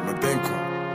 Mabenko.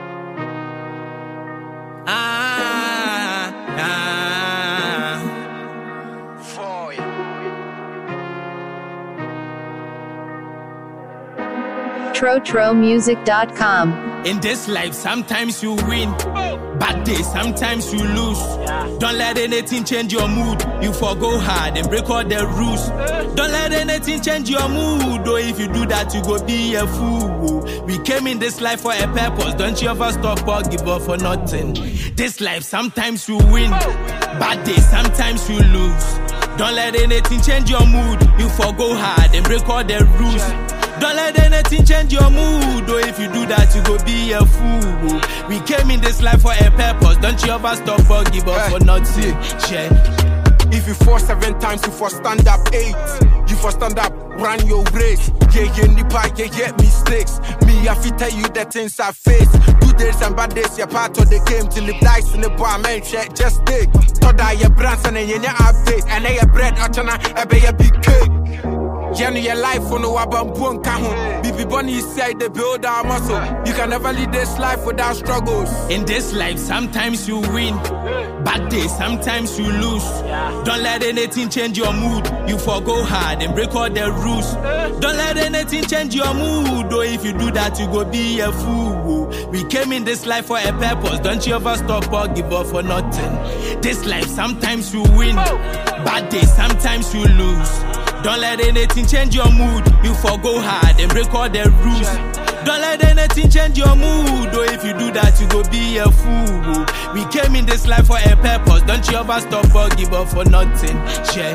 TroTroMusic.com. In this life, sometimes you win. Bad days, sometimes you lose. Don't let anything change your mood. You forgo hard and break all the rules. Don't let anything change your mood. Or if you do that, you go be a fool. We came in this life for a purpose. Don't you ever stop or give up for nothing. This life, sometimes you win. Bad days, sometimes you lose. Don't let anything change your mood. You forgo hard and break all the rules. Don't let anything change your mood. Or if you do that, you go be a fool. We came in this life for a purpose. Don't you ever stop or give up for nothing. Yeah. If you fall 7 times, you for stand up 8. You for stand up, run your race. Yeah, nipa, yeah, mistakes. Me, I fit tell you the things I face. Good days and bad days, you're part of the game. Till it dies in the bar, man, just dig. Thought I your brands and then you update. And then your bread, I be a big cake. Jenny, your life for no abampuan kahun. Bibi Bonnie said they build our muscle. You can never lead this life without struggles. In this life, sometimes you win. Bad days, sometimes you lose. Don't let anything change your mood. You forgo hard and break all the rules. Don't let anything change your mood. Or if you do that, you go be a fool. We came in this life for a purpose. Don't you ever stop or give up for nothing. This life, sometimes you win. Bad days, sometimes you lose. Don't let anything change your mood. You forgo hard and break all the rules. Don't let anything change your mood. Or if you do that, you go be a fool. We came in this life for a purpose. Don't you ever stop or give up for nothing. Yeah.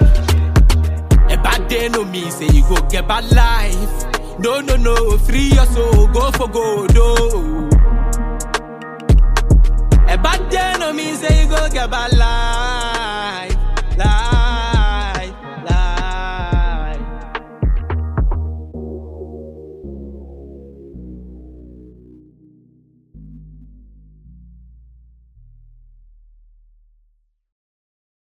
A bad day no mean say you go get bad life. No, free your soul, go for gold. Oh. A bad day no mean say you go get bad life.